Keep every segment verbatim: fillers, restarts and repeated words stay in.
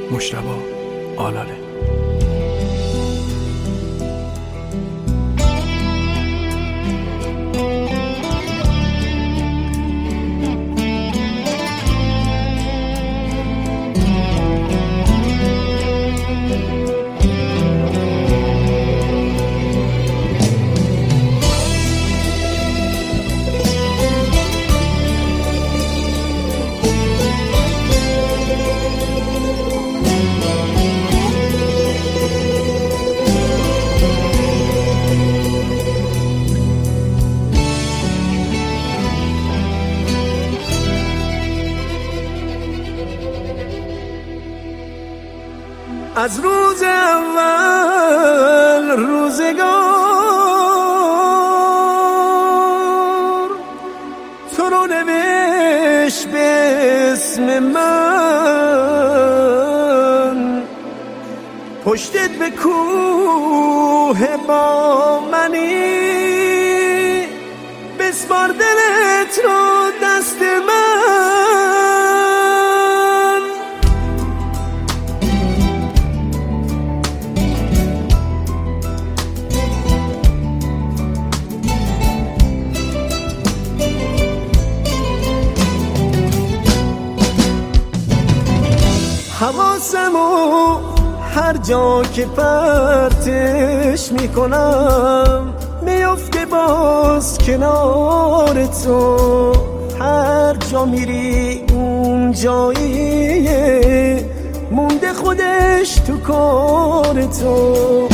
مجتبی آلاله. از روز اول روزگار تو رو نوشت به اسم من، پشتت به کوه با منی، بسپار دلت رو دست من. حواسمو هر جا که پرتش میکنم میفته باز کنار تو، هر جا میری اون جاییه مونده خودش تو کار تو.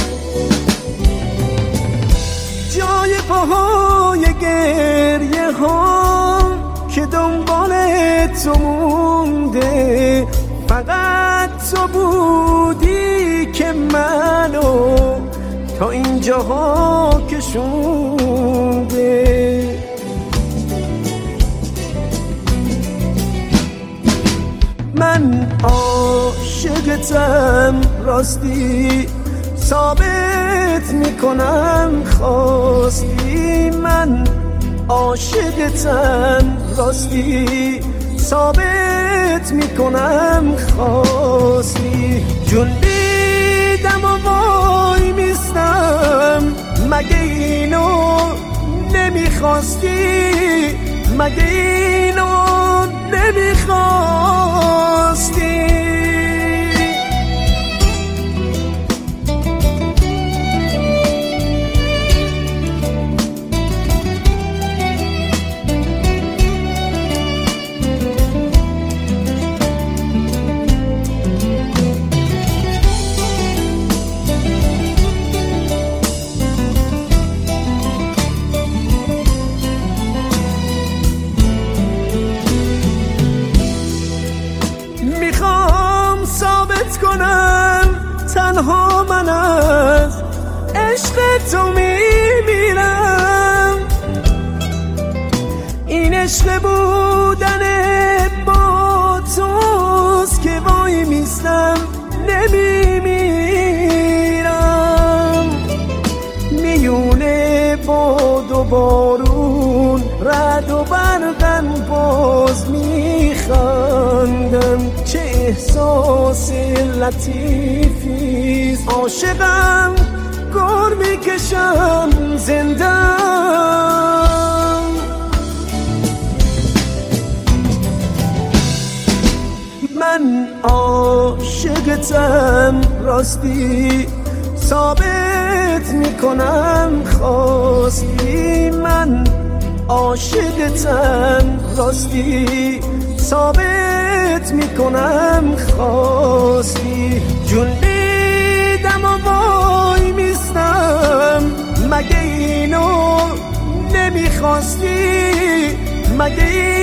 جای پاهای گریه ها که دنبال تو مونده، فقط تو بودی که منو تا اینجاها کشونده. من عاشقتم راستی، ثابت میکنم خواستی. من عاشقتم راستی، ثابت میکنم خواستی. جون دیدم و وای میستم، مگه اینو نمیخواستی؟ مگه اینو نمیخواستی؟ کنم تنها من از عشق تو میمیرم. این عشق بودن با توست که وای میستم نمیمیرم. میونه باد و بارون رد و برقم باز میخندم. چه احساس لطیفیست، عاشقم گر میکشم زندم. من عاشقتم راستی، ثابت میکنم خواستی. من عاشقتم راستی، ثابت میکنم خواستی. جون دیدم و وای میستم، مگه اینو نمیخواستی؟ مگه